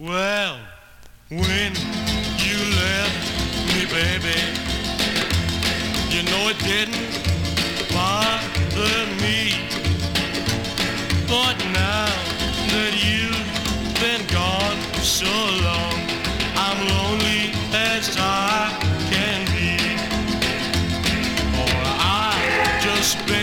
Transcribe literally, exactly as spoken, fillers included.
Well, when you left me, baby, you know it didn't bother me. But now that you've been gone so long, I'm lonely as I can be. For I just been